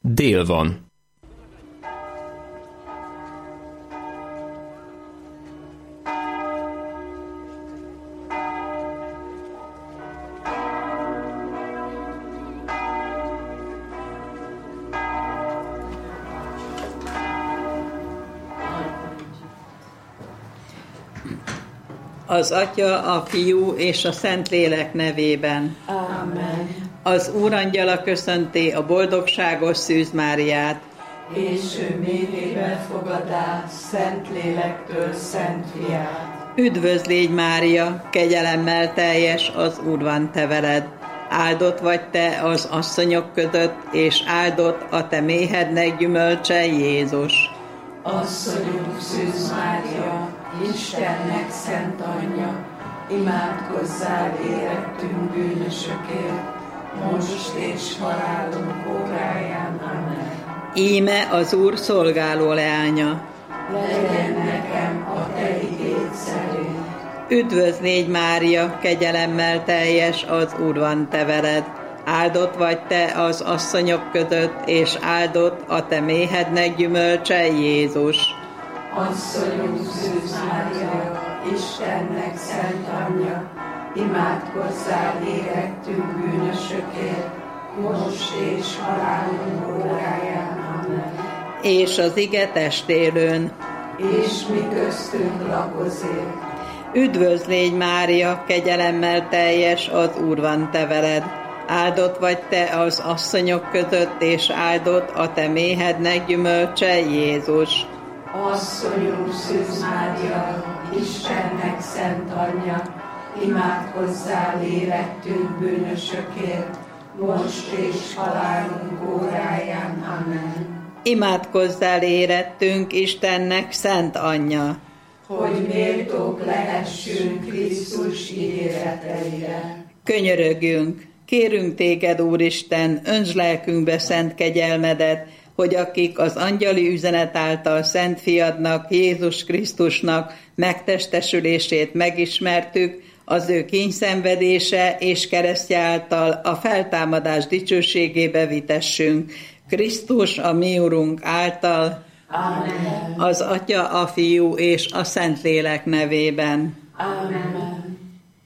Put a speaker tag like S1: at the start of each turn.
S1: Dél van.
S2: Az Atya, a Fiú és a Szentlélek nevében.
S3: Amen.
S2: Az Úrangyala köszönti a boldogságos Szűz Máriát.
S3: És ő méhébe fogadá Szentlélektől Szent Fiát.
S2: Üdvözl légy, Mária, kegyelemmel teljes, az Úr van te veled. Áldott vagy te az asszonyok között, és áldott a te méhednek gyümölcse, Jézus.
S3: Asszonyunk Szűz Mária, Istennek szent anyja, imádkozzál érettünk bűnösökért, most és halálunk óráján. Amen.
S2: Íme az Úr szolgáló leánya.
S3: Legyen nekem a te igéd szerint.
S2: Üdvözl légy, Mária, kegyelemmel teljes, az Úr van te veled. Áldott vagy te az asszonyok között, és áldott a te méhednek gyümölcse, Jézus.
S3: Asszonyunk Szűz Mária, Istennek szent anyja, imádkozzál érettünk bűnösökért, most és halálunk óráján. Amen.
S2: És az ige testélőn.
S3: És mi köztünk lakozik.
S2: Üdvözl légy, Mária, kegyelemmel teljes, az Úr van te veled. Áldott vagy te az asszonyok között, és áldott a te méhednek gyümölcse, Jézus.
S3: Asszonyunk Szűz Mária, Istennek szent anyja, imádkozzál érettünk bűnösökért, most és halálunk óráján. Amen.
S2: Imádkozzál érettünk, Istennek szent anyja,
S3: hogy méltók lehessünk Krisztus ígéreteire.
S2: Könyörögjünk, kérünk téged, Úristen, öntsd lelkünkbe szent kegyelmedet, hogy akik az angyali üzenet által Szent Fiadnak, Jézus Krisztusnak megtestesülését megismertük, az ő kínyszenvedése és keresztje által a feltámadás dicsőségébe vitessünk. Krisztus, a mi Urunk által.
S3: Amen.
S2: Az Atya, a Fiú és a Szentlélek nevében.
S3: Amen.